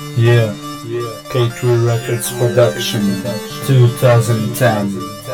Yeah, K3 Records Production, 2010.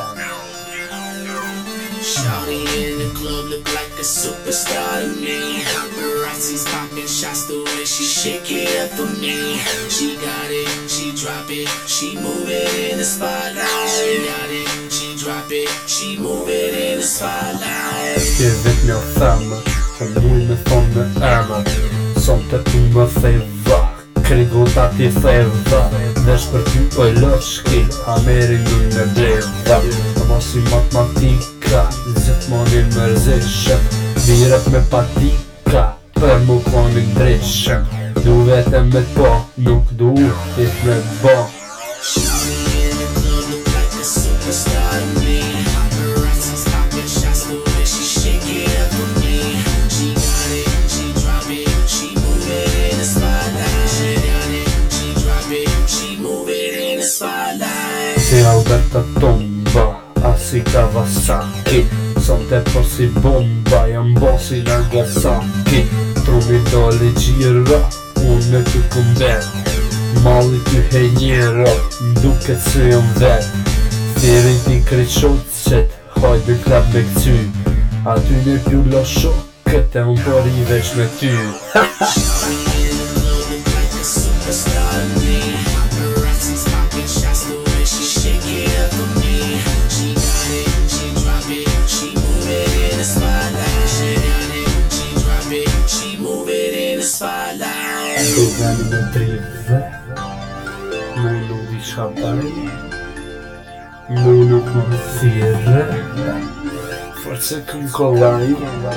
Shawty in the club look like a superstar to me. Paparazzi's popping shots the way she shake it up for me. She got it, she drop it, she move it in the spotlight. She got it, she drop it, she move it in the spotlight. Jag vet när jag färmar, och nu med från med ärmar. Sånt är du më theva, krigo ta ti theva. Vesh për ty oj loshki, hameri një në dreva. Në mos i matematika, gjithmoni mërzishëm. Viret me patika, për mu konin drishëm. Du vetëm me po, nuk du it me bo. Shawty in the club look like a superstar to me. Paparazzi's popping shots the way she shake it up for me. She got it, she drop it, she move it in the spotlight. She got it, she drop it, she move it in the spotlight. Si Alberta tomba, asi Kawasaki. Sont e po si bomba, jam bo si Nagasaki. Trumi doli gjira, unë ty kumbet. Malli ty hejnjera, mduket se jom vet. Thiri ti kryqocet, hajde klap me këty. Aty në pju lo shokët e unë por i veç me ty. Shawty in the club look like a superstar to me. Paparazzi's popping shots the way she shake it up for me. She got it, she drop it, she move it in the spotlight. She got it, she drop it, she move it in the spotlight. Të veni me drive, mu nuk di qa bari. Mu nuk më thire, forse këm kollaj.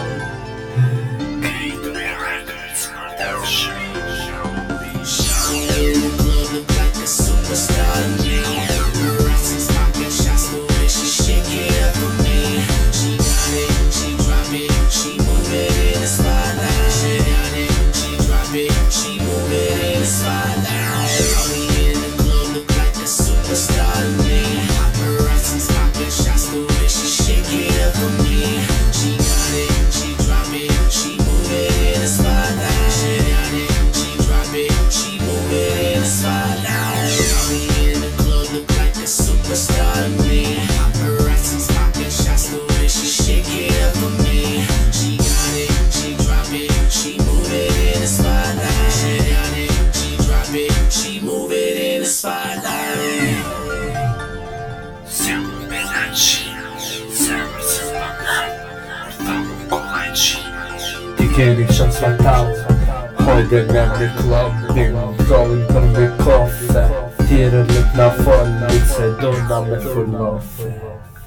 K3 Records Production. Shawty in the club look like a superstar to me. Paparazzi's popping shots the way she shake it up for me. She got it, she drop it, she move it in the spotlight. She got it, she drop it, she move it in the spotlight. Shawty in the club look like a superstar to me. Paparazzi's popping shots the way she shake it up for me. She got it, she drop it, she move it in the spotlight. She got it, she drop it, she move it in the spotlight. Shawty in the club look like a superstar to me. Paparazzi's popping shots the way she shake it up for me. She got it, she drop it, she move it in the spotlight. She got it, she drop it, she move it in the spotlight. Siamo bellaci, siamo sëpënaj, thamë kollajqi. Ti keni shans fatal, hojde me në klubin, trolin për me kofe. Tjere lët na folin, se do na me fullofe.